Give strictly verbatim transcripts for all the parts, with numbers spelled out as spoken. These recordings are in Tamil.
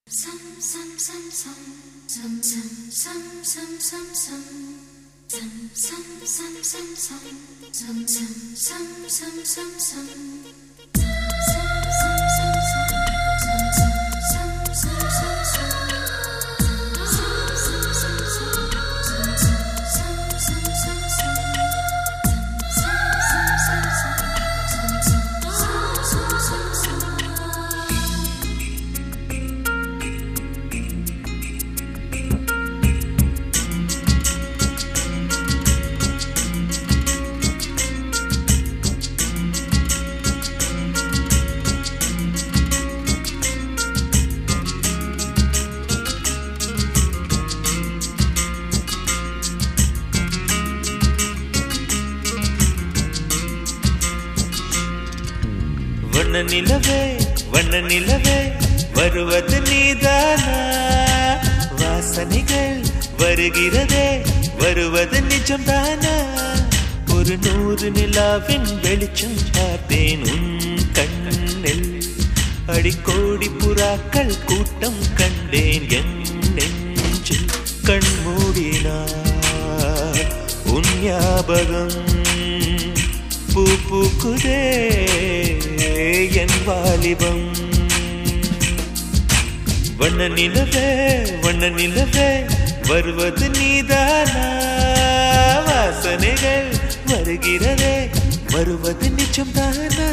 வண்ண நிலவே வண்ண நிலவே வருவது நீதானா, வாசனைகள் வருகிறதே வருவது நிஜம்தானா, ஒரு நூறு நிலாவின் வெளிச்சம் பார்த்தேன் உன் கண்ணில், அடிக்கோடி புறாக்கள் கூட்டம் கண்டேன் என் நெஞ்சில், கண் மூடினார் உன் ஞாபகம் பூ பூக்குதே என் வாலிபம். வண்ண நிலவே வண்ண நிலவே வருவது நீதானா, வாசனைகள் வருகிறதே வருவது நிஜம்தானா.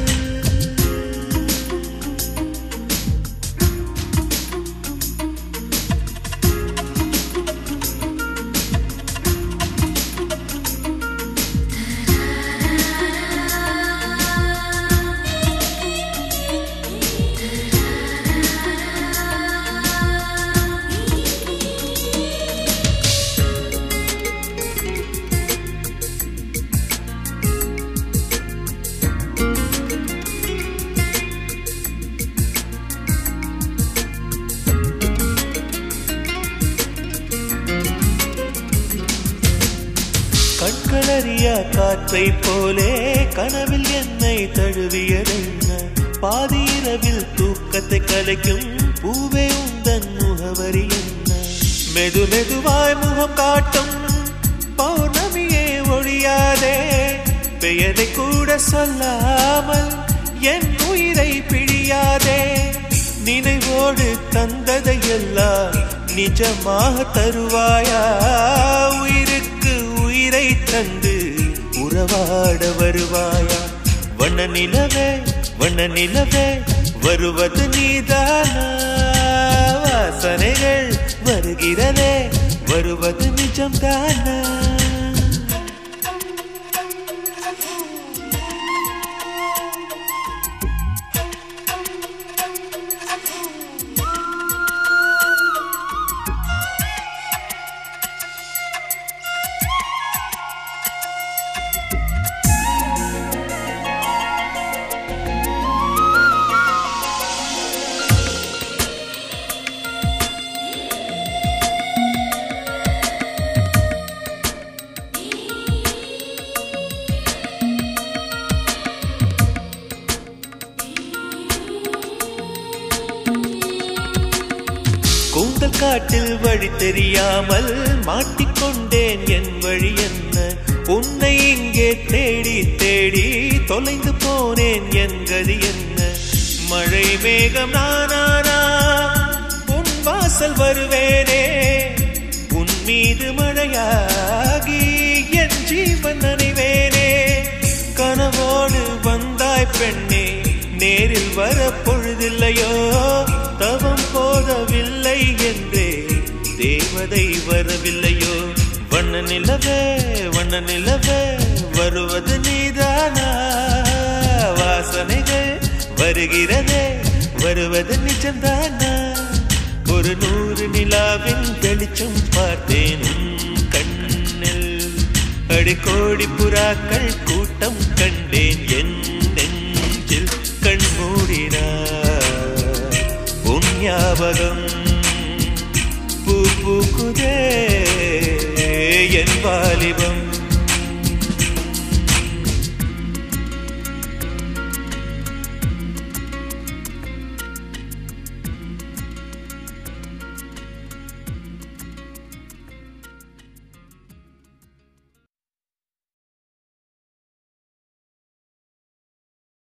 கண்களறியா காற்றை போலே கனவில் என்னை தழுவியதென்ன, பாதி இரவில் தூக்கத்தை கலைக்கும் பூவே உந்தன் முகவரி என்ன, மெது மெதுவாய் முகம் காட்டும் பௌர்ணமியே ஒழியாதே, பெயரை கூட சொல்லாமல் என் உயிரை பிழியாதே, நினைவோடு தந்ததை எல்லாம் நிஜமாக தருவாயா, உயிருக்கு உயிரை தந்து உறவாட வருவாயா. வண்ண நிலவே வண்ண நிலவே வருவது நீதானா, வாசனைகள் வருகிறதே வருவது நிஜம்தானா. கூந்தல் காட்டில் வழி தெரியாமல் மாட்டிக்கொண்டேன் என் வழி என்ன, உன்னை இங்கே தேடி தேடி தொலைந்து போனேன் என் கதி என்ன, மழை மேகம் நானானா உன் வாசல் வருவேனே, உன் மீது மழையாகி என் ஜீவன் நனைவேனே, கனவோடு வந்தாய் பெண்ணே நேரில் வர பொழுதில்லையோ, தவம் போதவில்லை என்றே தேவதை வரவில்லையோ. வண்ண நிலவே வண்ண நிலவே வருவது நீதானா, வாசனைகள் வருகிறதே வருவது நிஜம்தானா, ஒரு நூறு நிலாவின் வெளிச்சம் பார்த்தேன் கண்ணில், அடிக்கோடி புறாக்கள் கூட்டம் கண்டேன் என் நெஞ்சில், கண் மூடினார் உன் ஞாபகம் பூ பூக்குதே என் வாலிபம்.